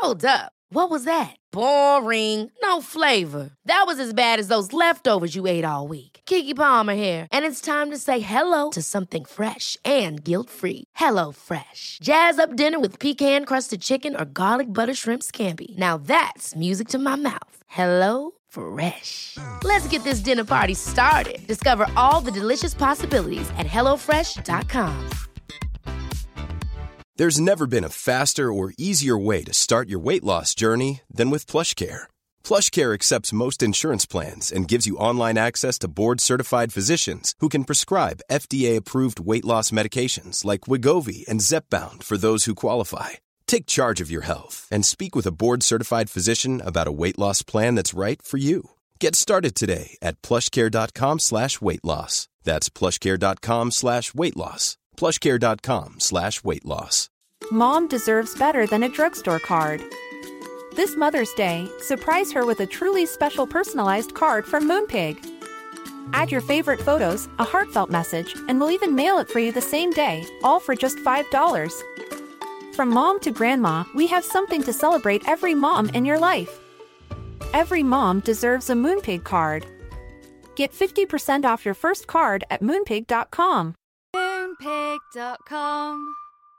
Hold up. What was that? Boring. No flavor. That was as bad as those leftovers you ate all week. Keke Palmer here, and it's time to say hello to something fresh and guilt-free. Hello Fresh. Jazz up dinner with pecan-crusted chicken or garlic butter shrimp scampi. Now that's music to my mouth. Hello Fresh. Let's get this dinner party started. Discover all the delicious possibilities at hellofresh.com. There's never been a faster or easier way to start your weight loss journey than with PlushCare. PlushCare accepts most insurance plans and gives you online access to board-certified physicians who can prescribe FDA-approved weight loss medications like Wegovy and Zepbound for those who qualify. Take charge of your health and speak with a board-certified physician about a weight loss plan that's right for you. Get started today at plushcare.com/weight loss. That's plushcare.com/weight loss. plushcare.com/weight loss. Mom deserves better than a drugstore card. This Mother's Day, surprise her with a truly special personalized card from Moonpig. Add your favorite photos, a heartfelt message, and we'll even mail it for you the same day, all for just $5. From mom to grandma, we have something to celebrate every mom in your life. Every mom deserves a Moonpig card. Get 50% off your first card at moonpig.com. Moonpig.com.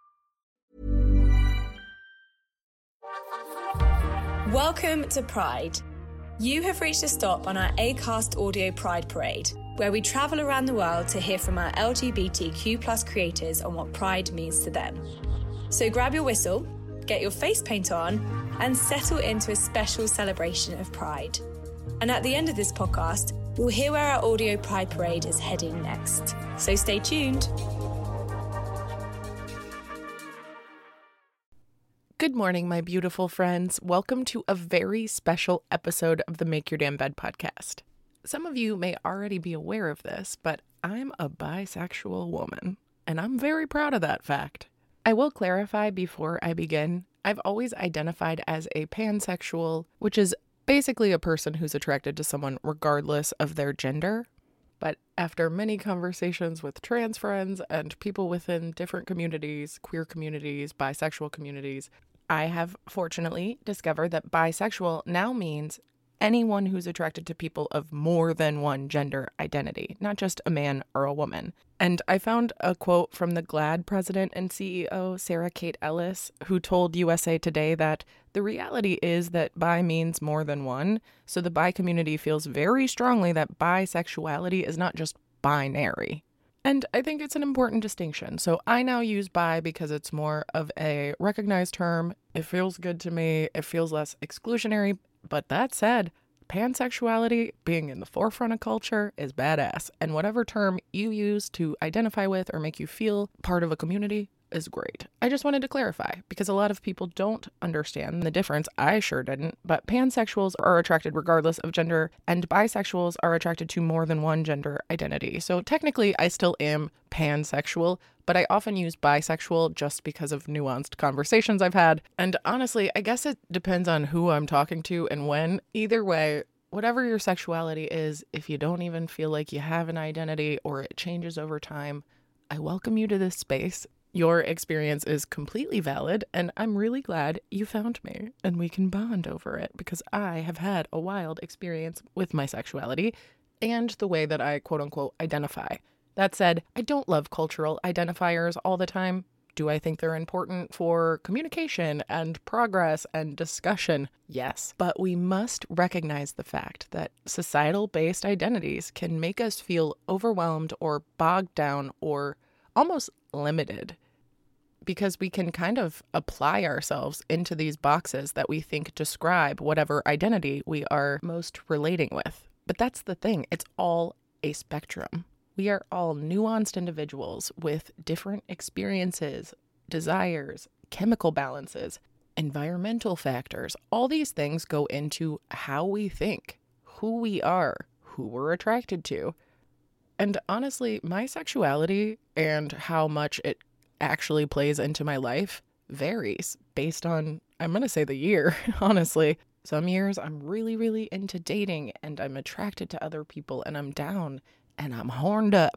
Welcome to Pride. You have reached a stop on our Acast Audio Pride Parade, where we travel around the world to hear from our LGBTQ+ creators on what Pride means to them. So grab your whistle, get your face paint on, and settle into a special celebration of Pride. And at the end of this podcast, we'll hear where our Audio Pride Parade is heading next. So stay tuned. Good morning, my beautiful friends. Welcome to a very special episode of the Make Your Damn Bed podcast. Some of you may already be aware of this, but I'm a bisexual woman, and I'm very proud of that fact. I will clarify before I begin, I've always identified as a pansexual, which is basically a person who's attracted to someone regardless of their gender. But after many conversations with trans friends and people within different communities, queer communities, bisexual communities, I have fortunately discovered that bisexual now means anyone who's attracted to people of more than one gender identity, not just a man or a woman. And I found a quote from the GLAAD president and CEO, Sarah Kate Ellis, who told USA Today that the reality is that bi means more than one, so the bi community feels very strongly that bisexuality is not just binary. And I think it's an important distinction. So I now use bi because it's more of a recognized term. It feels good to me. It feels less exclusionary. But that said, pansexuality being in the forefront of culture is badass. And whatever term you use to identify with or make you feel part of a community is great. I just wanted to clarify because a lot of people don't understand the difference. I sure didn't. But pansexuals are attracted regardless of gender, and bisexuals are attracted to more than one gender identity. So technically, I still am pansexual, but I often use bisexual just because of nuanced conversations I've had. And honestly, I guess it depends on who I'm talking to and when. Either way, whatever your sexuality is, if you don't even feel like you have an identity or it changes over time, I welcome you to this space. Your experience is completely valid, and I'm really glad you found me and we can bond over it because I have had a wild experience with my sexuality and the way that I quote unquote identify. That said, I don't love cultural identifiers all the time. Do I think they're important for communication and progress and discussion? Yes, but we must recognize the fact that societal-based identities can make us feel overwhelmed or bogged down or almost limited because we can kind of apply ourselves into these boxes that we think describe whatever identity we are most relating with. But that's the thing. It's all a spectrum. We are all nuanced individuals with different experiences, desires, chemical balances, environmental factors. All these things go into how we think, who we are, who we're attracted to. And honestly, my sexuality and how much it actually plays into my life varies based on, I'm going to say the year, honestly. Some years I'm really, really into dating and I'm attracted to other people and I'm down and I'm horned up.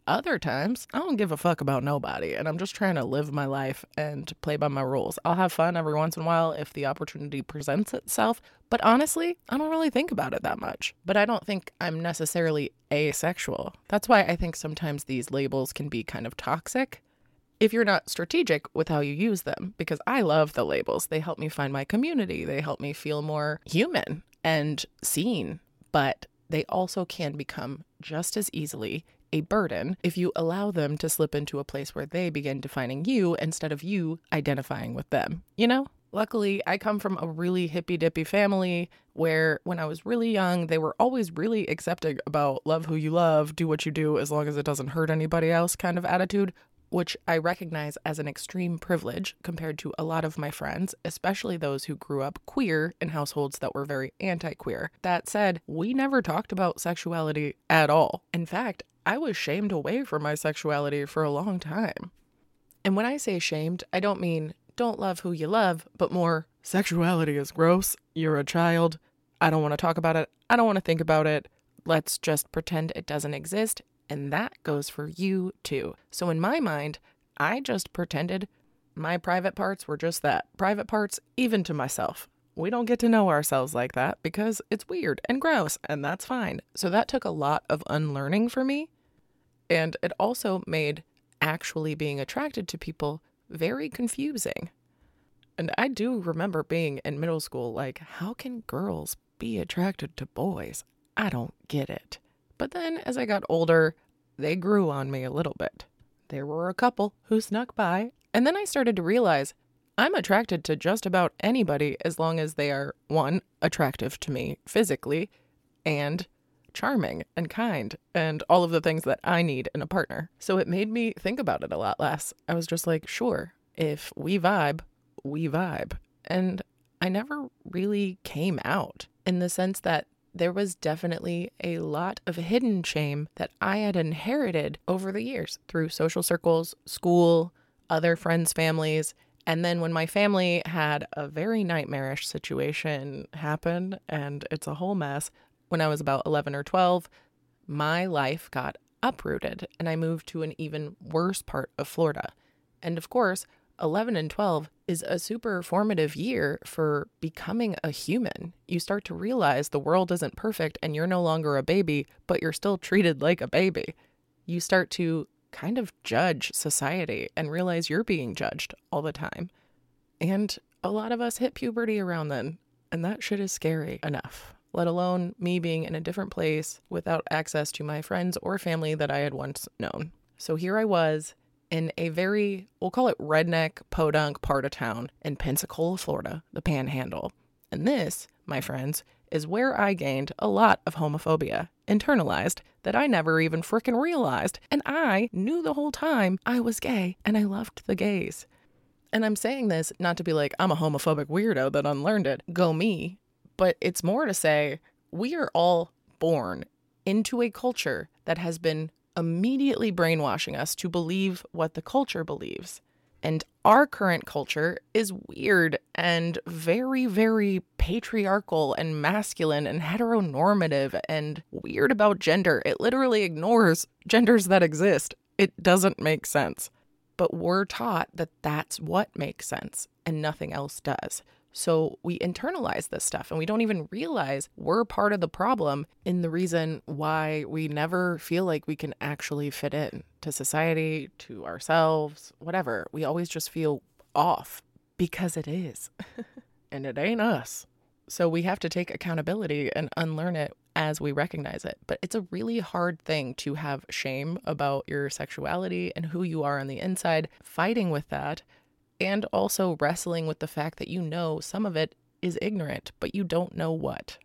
other times, I don't give a fuck about nobody, and I'm just trying to live my life and play by my rules. I'll have fun every once in a while if the opportunity presents itself, but honestly, I don't really think about it that much. But I don't think I'm necessarily asexual. That's why I think sometimes these labels can be kind of toxic if you're not strategic with how you use them, because I love the labels. They help me find my community. They help me feel more human and seen, but they also can become just as easily a burden if you allow them to slip into a place where they begin defining you instead of you identifying with them, you know? Luckily, I come from a really hippy-dippy family where when I was really young, they were always really accepting about love who you love, do what you do as long as it doesn't hurt anybody else kind of attitude, which I recognize as an extreme privilege compared to a lot of my friends, especially those who grew up queer in households that were very anti-queer. That said, we never talked about sexuality at all. In fact, I was shamed away from my sexuality for a long time. And when I say shamed, I don't mean don't love who you love, but more sexuality is gross, you're a child, I don't want to talk about it, I don't want to think about it, let's just pretend it doesn't exist. And that goes for you too. So in my mind, I just pretended my private parts were just that, private parts even to myself. We don't get to know ourselves like that because it's weird and gross, and that's fine. So that took a lot of unlearning for me. And it also made actually being attracted to people very confusing. And I do remember being in middle school like, how can girls be attracted to boys? I don't get it. But then as I got older, they grew on me a little bit. There were a couple who snuck by, and then I started to realize I'm attracted to just about anybody as long as they are, one, attractive to me physically, and charming and kind, and all of the things that I need in a partner. So it made me think about it a lot less. I was just like, sure, if we vibe, we vibe. And I never really came out in the sense that there was definitely a lot of hidden shame that I had inherited over the years through social circles, school, other friends' families. And then when my family had a very nightmarish situation happen, and it's a whole mess, when I was about 11 or 12, my life got uprooted and I moved to an even worse part of Florida. And of course, 11 and 12 is a super formative year for becoming a human. You start to realize the world isn't perfect and you're no longer a baby, but you're still treated like a baby. You start to kind of judge society and realize you're being judged all the time. And a lot of us hit puberty around then, and that shit is scary enough, let alone me being in a different place without access to my friends or family that I had once known. So here I was in a very, we'll call it redneck, podunk part of town in Pensacola, Florida, the Panhandle. And this, my friends, is where I gained a lot of homophobia, internalized, that I never even frickin' realized. And I knew the whole time I was gay, and I loved the gays. And I'm saying this not to be like, I'm a homophobic weirdo that unlearned it, go me, but it's more to say we are all born into a culture that has been immediately brainwashing us to believe what the culture believes. And our current culture is weird and very, very patriarchal and masculine and heteronormative and weird about gender. It literally ignores genders that exist. It doesn't make sense. But we're taught that that's what makes sense and nothing else does. So we internalize this stuff and we don't even realize we're part of the problem in the reason why we never feel like we can actually fit in to society, to ourselves, whatever. We always just feel off because it is. And it ain't us. So we have to take accountability and unlearn it as we recognize it. But it's a really hard thing to have shame about your sexuality and who you are on the inside, fighting with that. And also wrestling with the fact that you know some of it is ignorant, but you don't know what.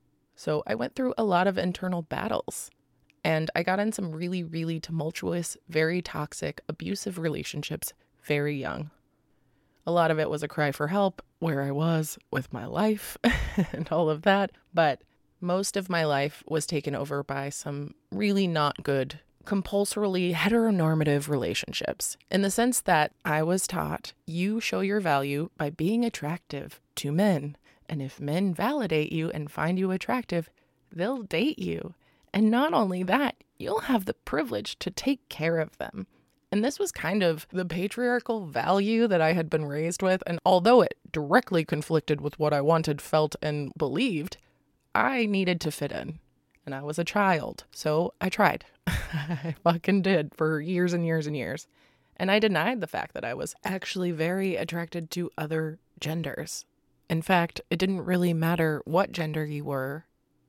So I went through a lot of internal battles, and I got in some really, really tumultuous, very toxic, abusive relationships very young. A lot of it was a cry for help, where I was with my life and all of that, but most of my life was taken over by some really not good compulsorily heteronormative relationships, in the sense that I was taught you show your value by being attractive to men. And if men validate you and find you attractive, they'll date you. And not only that, you'll have the privilege to take care of them. And this was kind of the patriarchal value that I had been raised with. And although it directly conflicted with what I wanted, felt, and believed, I needed to fit in. And I was a child, so I tried. I fucking did for years and years and years. And I denied the fact that I was actually very attracted to other genders. In fact, it didn't really matter what gender you were.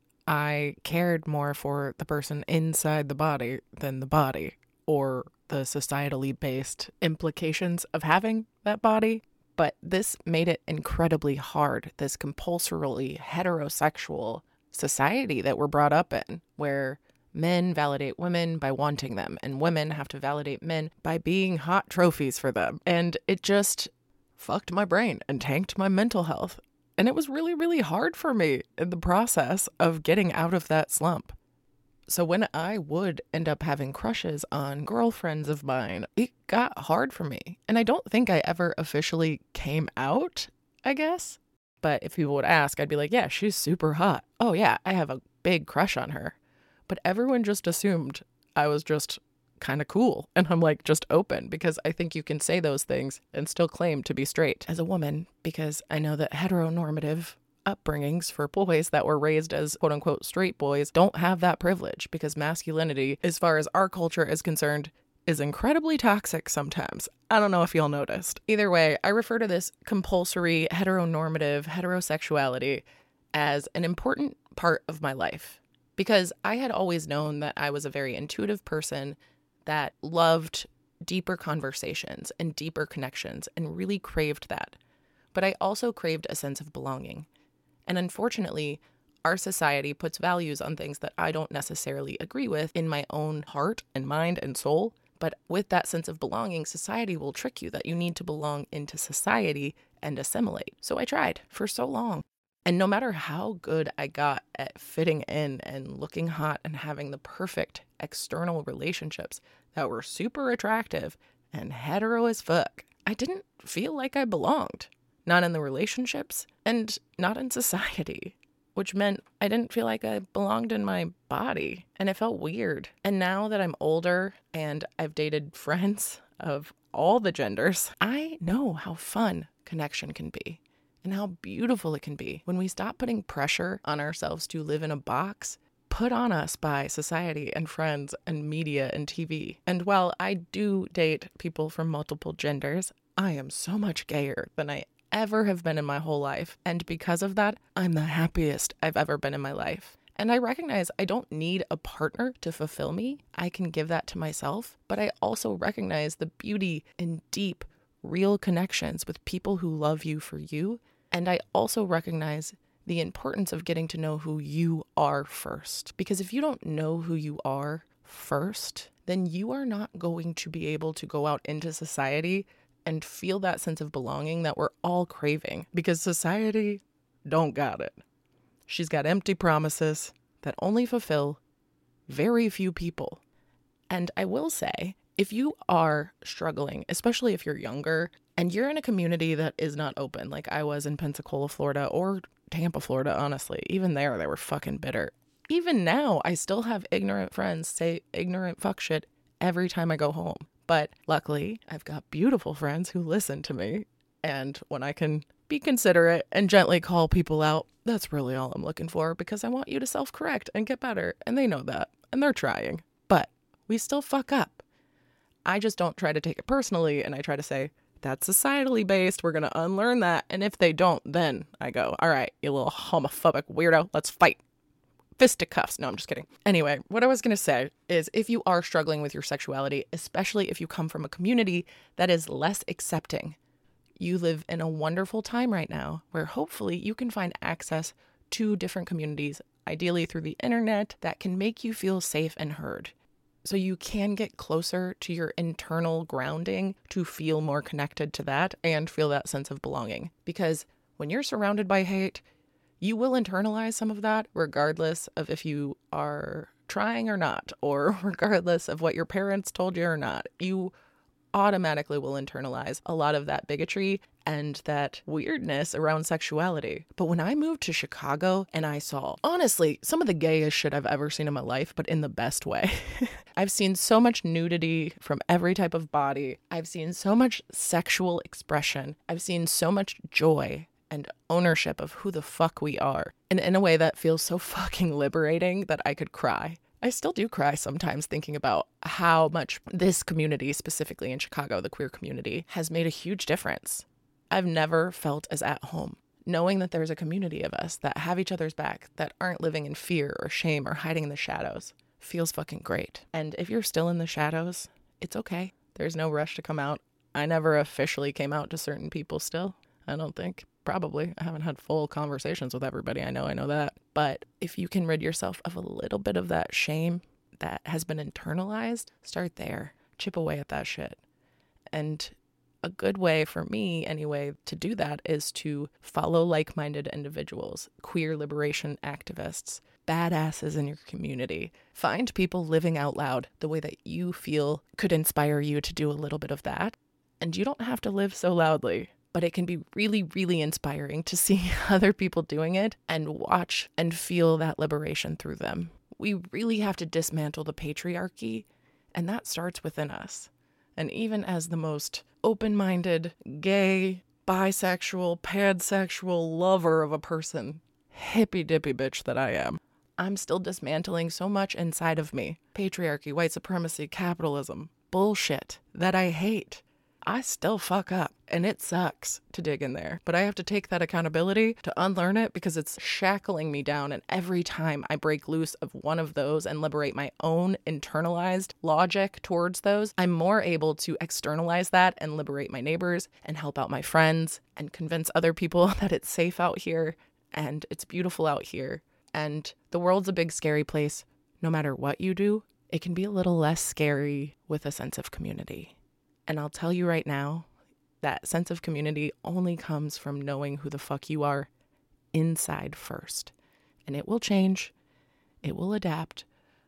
I cared more for the person inside the body than the body, or the societally based implications of having that body. But this made it incredibly hard, this compulsorily heterosexual society that we're brought up in, where men validate women by wanting them, and women have to validate men by being hot trophies for them. And it just fucked my brain and tanked my mental health. And it was really, really hard for me in the process of getting out of that slump. So when I would end up having crushes on girlfriends of mine, it got hard for me. And I don't think I ever officially came out, I guess. But if people would ask, I'd be like, yeah, she's super hot. Oh yeah, I have a big crush on her. But everyone just assumed I was just kind of cool. And I'm like, just open, because I think you can say those things and still claim to be straight as a woman, because I know that heteronormative upbringings for boys that were raised as quote unquote straight boys don't have that privilege, because masculinity, as far as our culture is concerned, is incredibly toxic sometimes. I don't know if y'all noticed. Either way, I refer to this compulsory heteronormative heterosexuality as an important part of my life, because I had always known that I was a very intuitive person that loved deeper conversations and deeper connections and really craved that. But I also craved a sense of belonging. And unfortunately, our society puts values on things that I don't necessarily agree with in my own heart and mind and soul. But with that sense of belonging, society will trick you that you need to belong into society and assimilate. So I tried for so long. And no matter how good I got at fitting in and looking hot and having the perfect external relationships that were super attractive and hetero as fuck, I didn't feel like I belonged. Not in the relationships and not in society, which meant I didn't feel like I belonged in my body, and it felt weird. And now that I'm older and I've dated friends of all the genders, I know how fun connection can be and how beautiful it can be when we stop putting pressure on ourselves to live in a box put on us by society and friends and media and TV. And while I do date people from multiple genders, I am so much gayer than I ever have been in my whole life. And because of that, I'm the happiest I've ever been in my life. And I recognize I don't need a partner to fulfill me. I can give that to myself. But I also recognize the beauty in deep, real connections with people who love you for you. And I also recognize the importance of getting to know who you are first. Because if you don't know who you are first, then you are not going to be able to go out into society and feel that sense of belonging that we're all craving, because society don't got it. She's got empty promises that only fulfill very few people. And I will say, if you are struggling, especially if you're younger and you're in a community that is not open, like I was in Pensacola, Florida, or Tampa, Florida, honestly, even there, they were fucking bitter. Even now, I still have ignorant friends say ignorant fuck shit every time I go home. But luckily, I've got beautiful friends who listen to me. And when I can be considerate and gently call people out, that's really all I'm looking for, because I want you to self-correct and get better. And they know that. And they're trying. But we still fuck up. I just don't try to take it personally. And I try to say, that's societally based. We're going to unlearn that. And if they don't, then I go, all right, you little homophobic weirdo, let's fight. Fisticuffs. No, I'm just kidding. Anyway, what I was going to say is, if you are struggling with your sexuality, especially if you come from a community that is less accepting, you live in a wonderful time right now where hopefully you can find access to different communities, ideally through the internet, that can make you feel safe and heard. So you can get closer to your internal grounding to feel more connected to that and feel that sense of belonging. Because when you're surrounded by hate, you will internalize some of that regardless of if you are trying or not, or regardless of what your parents told you or not. You automatically will internalize a lot of that bigotry and that weirdness around sexuality. But when I moved to Chicago and I saw, honestly, some of the gayest shit I've ever seen in my life, but in the best way. I've seen so much nudity from every type of body. I've seen so much sexual expression. I've seen so much joy and ownership of who the fuck we are. And in a way that feels so fucking liberating that I could cry. I still do cry sometimes thinking about how much this community, specifically in Chicago, the queer community, has made a huge difference. I've never felt as at home, knowing that there's a community of us that have each other's back, that aren't living in fear or shame or hiding in the shadows. Feels fucking great. And if you're still in the shadows, it's okay. There's no rush to come out. I never officially came out to certain people still, I don't think. Probably. I haven't had full conversations with everybody. I know that. But if you can rid yourself of a little bit of that shame that has been internalized, start there. Chip away at that shit. And a good way for me, anyway, to do that is to follow like-minded individuals, queer liberation activists, badasses in your community. Find people living out loud the way that you feel could inspire you to do a little bit of that. And you don't have to live so loudly. But it can be really, really inspiring to see other people doing it and watch and feel that liberation through them. We really have to dismantle the patriarchy, and that starts within us. And even as the most open-minded, gay, bisexual, pansexual lover of a person, hippy-dippy bitch that I am, I'm still dismantling so much inside of me. Patriarchy, white supremacy, capitalism, bullshit that I hate. I still fuck up, and it sucks to dig in there. But I have to take that accountability to unlearn it because it's shackling me down. And every time I break loose of one of those and liberate my own internalized logic towards those, I'm more able to externalize that and liberate my neighbors and help out my friends and convince other people that it's safe out here and it's beautiful out here. And the world's a big, scary place. No matter what you do, it can be a little less scary with a sense of community. And I'll tell you right now, that sense of community only comes from knowing who the fuck you are inside first. And it will change, it will adapt,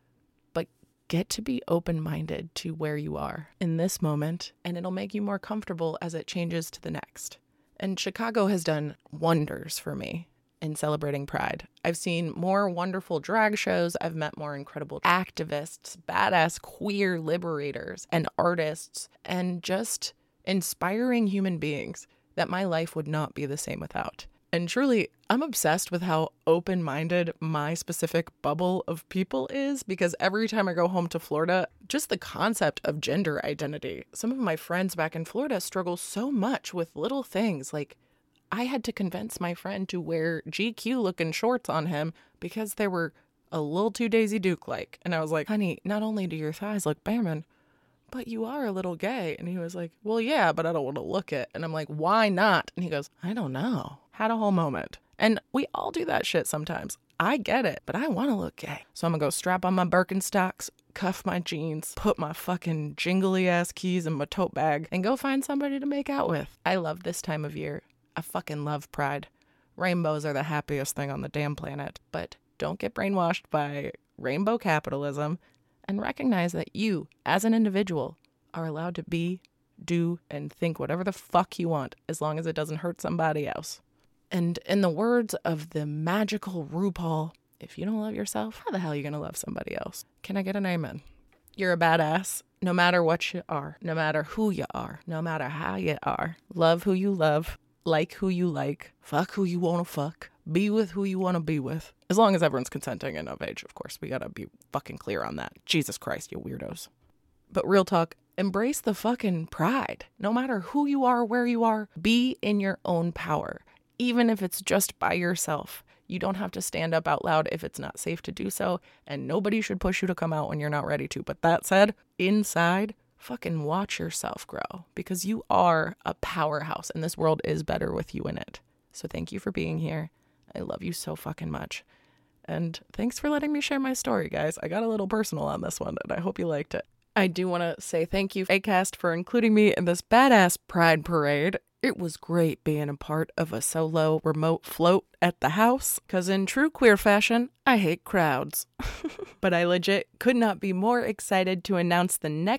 but get to be open-minded to where you are in this moment, and it'll make you more comfortable as it changes to the next. And Chicago has done wonders for me in celebrating Pride. I've seen more wonderful drag shows. I've met more incredible activists, badass queer liberators, and artists, and just inspiring human beings that my life would not be the same without. And truly, I'm obsessed with how open-minded my specific bubble of people is, because every time I go home to Florida, just the concept of gender identity. Some of my friends back in Florida struggle so much with little things like I had to convince my friend to wear GQ-looking shorts on him because they were a little too Daisy Duke-like. And I was like, honey, not only do your thighs look barren, but you are a little gay. And he was like, well, yeah, but I don't want to look it. And I'm like, why not? And he goes, I don't know. Had a whole moment. And we all do that shit sometimes. I get it, but I want to look gay. So I'm going to go strap on my Birkenstocks, cuff my jeans, put my fucking jingly-ass keys in my tote bag, and go find somebody to make out with. I love this time of year. I fucking love Pride. Rainbows are the happiest thing on the damn planet. But don't get brainwashed by rainbow capitalism and recognize that you, as an individual, are allowed to be, do, and think whatever the fuck you want as long as it doesn't hurt somebody else. And in the words of the magical RuPaul, if you don't love yourself, how the hell are you going to love somebody else? Can I get an amen? You're a badass. No matter what you are, no matter who you are, no matter how you are. Love who you love. Like who you like, fuck who you want to fuck, be with who you want to be with. As long as everyone's consenting and of age, of course. We gotta be fucking clear on that. Jesus Christ, you weirdos. But real talk, embrace the fucking pride. No matter who you are, where you are, be in your own power. Even if it's just by yourself. You don't have to stand up out loud if it's not safe to do so, and nobody should push you to come out when you're not ready to. But that said, inside, fucking watch yourself grow, because you are a powerhouse and this world is better with you in it. So thank you for being here. I love you so fucking much. And thanks for letting me share my story, guys. I got a little personal on this one and I hope you liked it. I do want to say thank you, Acast, for including me in this badass Pride Parade. It was great being a part of a solo remote float at the house, because in true queer fashion, I hate crowds. But I legit could not be more excited to announce the next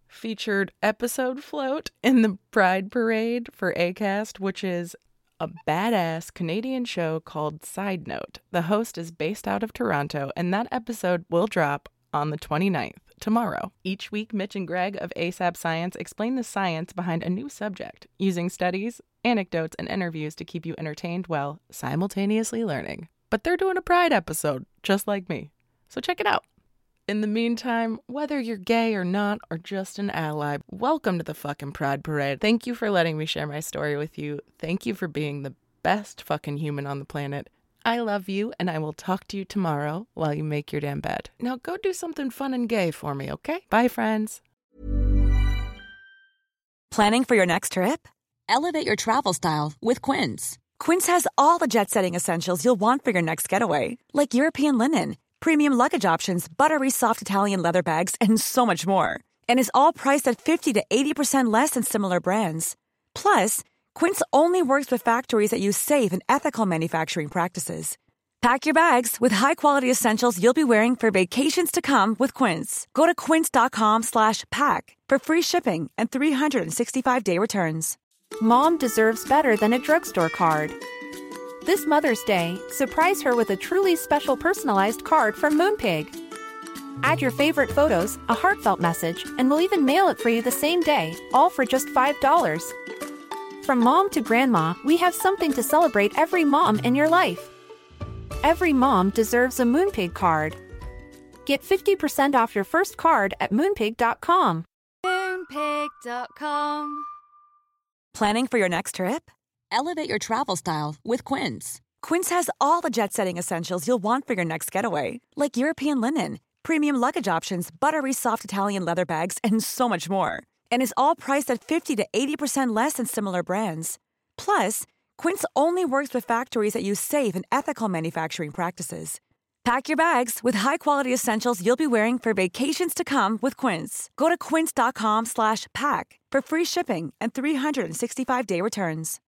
featured episode float in the Pride Parade for Acast, which is a badass Canadian show called Side Note. The host is based out of Toronto, and that episode will drop on the 29th, tomorrow. Each week, Mitch and Greg of ASAP Science explain the science behind a new subject, using studies, anecdotes, and interviews to keep you entertained while simultaneously learning. But they're doing a Pride episode, just like me. So check it out. In the meantime, whether you're gay or not, or just an ally, welcome to the fucking Pride Parade. Thank you for letting me share my story with you. Thank you for being the best fucking human on the planet. I love you, and I will talk to you tomorrow while you make your damn bed. Now go do something fun and gay for me, okay? Bye, friends. Planning for your next trip? Elevate your travel style with Quince. Quince has all the jet-setting essentials you'll want for your next getaway, like European linen, premium luggage options, buttery soft Italian leather bags, and so much more. And is all priced at 50 to 80% less than similar brands. Plus, Quince only works with factories that use safe and ethical manufacturing practices. Pack your bags with high-quality essentials you'll be wearing for vacations to come with Quince. Go to quince.com/pack for free shipping and 365-day returns. Mom deserves better than a drugstore card. This Mother's Day, surprise her with a truly special personalized card from Moonpig. Add your favorite photos, a heartfelt message, and we'll even mail it for you the same day, all for just $5. From mom to grandma, we have something to celebrate every mom in your life. Every mom deserves a Moonpig card. Get 50% off your first card at Moonpig.com. Moonpig.com. Planning for your next trip? Elevate your travel style with Quince. Quince has all the jet-setting essentials you'll want for your next getaway, like European linen, premium luggage options, buttery soft Italian leather bags, and so much more. And is all priced at 50 to 80% less than similar brands. Plus, Quince only works with factories that use safe and ethical manufacturing practices. Pack your bags with high-quality essentials you'll be wearing for vacations to come with Quince. Go to quince.com/pack for free shipping and 365-day returns.